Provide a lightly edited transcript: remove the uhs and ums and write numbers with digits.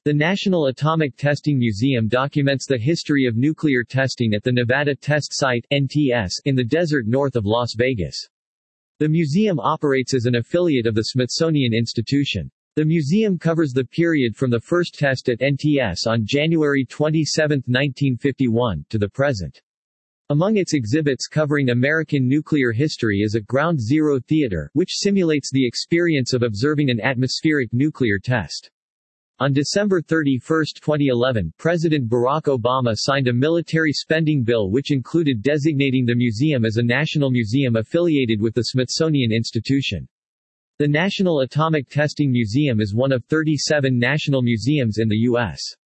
The National Atomic Testing Museum documents the history of nuclear testing at the Nevada Test Site (NTS) in the desert north of Las Vegas. The museum operates as an affiliate of the Smithsonian Institution. The museum covers the period from the first test at NTS on January 27, 1951, to the present. Among its exhibits covering American nuclear history is a Ground Zero Theater, which simulates the experience of observing an atmospheric nuclear test. On December 31, 2011, President Barack Obama signed a military spending bill which included designating the museum as a national museum affiliated with the Smithsonian Institution. The National Atomic Testing Museum is one of 37 national museums in the U.S.